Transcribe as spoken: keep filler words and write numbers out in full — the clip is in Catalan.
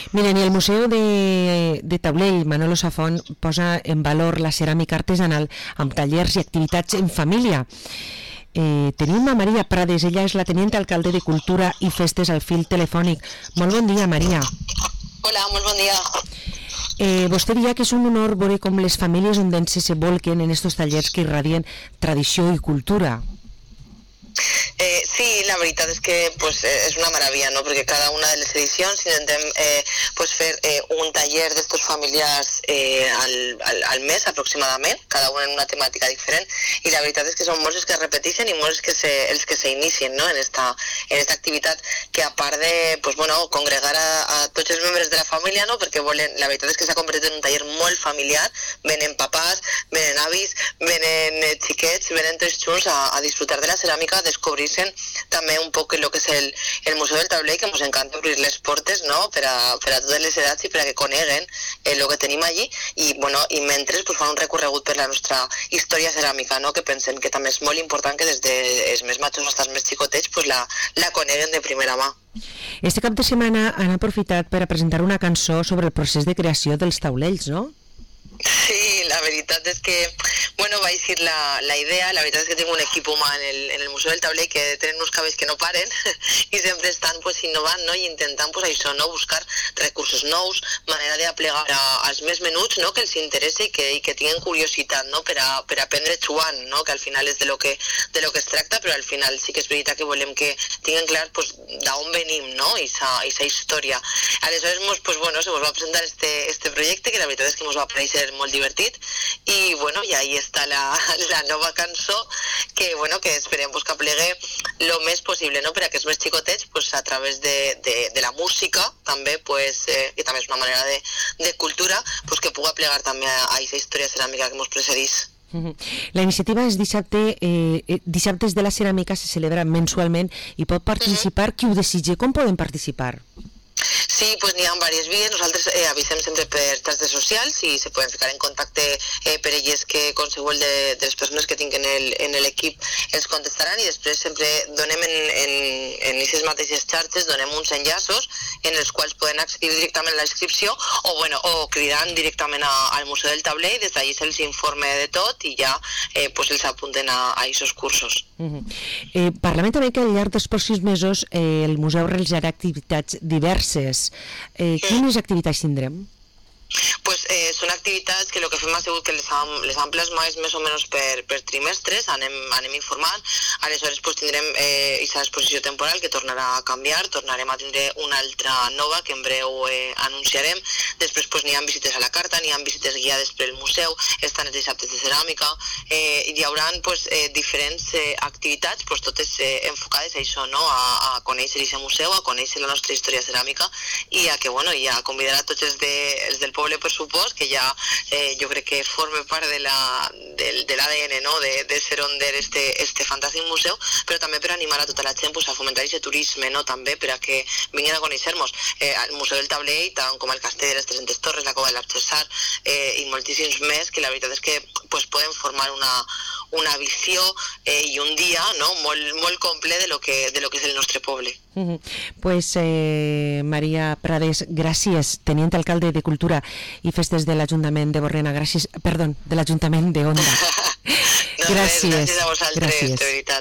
Miren, i el Museu de, de Taulell, Manolo Safont, posa en valor la ceràmica artesanal amb tallers i activitats en família. Eh, tenim a Maria Prades, ella és la teniente alcalde de Cultura i Festes al fil telefònic. Molt bon dia, Maria. Hola, molt bon dia. Eh, vostè diria que és un honor veure com les famílies ondenses se volquen en estos tallers que irradien tradició i cultura. Eh, sí, la veritat és que pues, eh, és una meravella, no? Perquè cada una de les edicions intentem eh, pues, fer eh, un taller d'estos familiars eh, al, al, al mes aproximadament, cada una en una temàtica diferent, i la veritat és que són molts els que es repeteixen i molts els que se, els que s'inicien, no? en, esta, en esta activitat, que a part de pues, bueno, congregar a, a tots els membres de la família, no? Perquè volen, la veritat és que s'ha convertit en un taller molt familiar, venen papàs, venen avis, venen eh, xiquets, venen tots junts a, a disfrutar de la ceràmica, descobrir-se també un poc el que és el, el Museu del Taulell, que ens encanta obrir les portes, no? per, a, per a totes les edats i per a que coneguen el que tenim allí, i, bueno, i mentre pues, fan un recorregut per la nostra història ceràmica, no? Que pensen que també és molt important que des dels més majors fins als més xicotets pues, la, la coneguen de primera mà. Este cap de setmana han aprofitat per a presentar una cançó sobre el procés de creació dels taulells, no? Sí, la veritat és que, bueno, va ser la, la idea, la veritat és que tinc un equip humà en el, en el Museu del Taulell que tenen uns cabells que no paren i sempre estan pues, innovant, no? I intentant pues, això, no? Buscar recursos nous, manera d'aplegar als més menuts, no? Que els interessa i que, i que tinguin curiositat, no? Per a, per a aprendre jugant, no? Que al final és de lo que, de lo que es tracta, però al final sí que és veritat que volem que tinguin clar pues, d'on venim, no? I sa història. Aleshores, mos, pues, bueno, se mos va presentar este, este projecte, que la veritat és que mos va aparèixer molt divertit, i bueno, i ahí està la, la nova cançó que, bueno, que esperem pues, que aplegue lo més possible, no? Per a aquests més xicotets pues, a través de, de, de la música també, pues, eh, que també és una manera de, de cultura, pues, que pugui aplegar també a aquesta història ceràmica que ens precedís. La iniciativa és dissabte, eh, dissabtes de la ceràmica, se celebra mensualment i pot participar qui ho desitgi. Com poden participar? Sí, pues n'hi ha diverses vies. Nosaltres eh, avisem sempre per xarxes socials i se poden ficar en contacte eh, per elles que qualsevol de, de les persones que tinguin en l'equip els contestaran, i després sempre donem en, en, en aquestes mateixes xarxes donem uns enllaços en els quals poden accedir directament a la inscripció o, bueno, o cridant directament a, al Museu del Taulell, des d'allí se'ls informe de tot i ja eh, pues els apunten a aquests cursos. Uh-huh. eh, parlem també que al llarg dels pròxims mesos eh, el museu realitzarà activitats diverses. Eh, quines activitats tindrem? Pues eh, són activitats que el que fem ha sigut que les hem, les hem plasmat més o menys per, per trimestres, anem, anem informant. Aleshores pues, tindrem eh, aquesta exposició temporal que tornarà a canviar, tornarem a tindre una altra nova que en breu eh, anunciarem. Després pues, n'hi ha visites a la carta, n'hi ha visites guiades pel museu, estan els dissabtes de ceràmica, eh, hi haurà pues, eh, diferents eh, activitats, pues, totes eh, enfocades a això, no? a, a conèixer aquest museu, a conèixer la nostra història ceràmica i a que, bueno, i a convidar a tots els, de, els del poble, per supost, que ja eh, jo crec que forma part de la, del, de l'A D N, no? de, de ser onder este, este fantàstic museu, però també per animar a tota la gent pues, a fomentar aquest turisme, no? També per a que vinguin a conèixer-nos. Eh, el Museu del Taulell, tant com el Castell de les tres-centes Torres, la Cova de l'Arxessar eh, i moltíssims més, que la veritat és que pues, poden formar una, una visió eh, i un dia, no? molt, molt complet de lo que, de lo que és el nostre poble. Uh-huh. Pues eh, Maria Prades, gràcies, teniente alcalde de Cultura i Festes de l'Ajuntament de Borriana, gràcies, perdó, de l'Ajuntament de Onda. No, gràcies. Gràcies a vosaltres, gràcies. de veritat.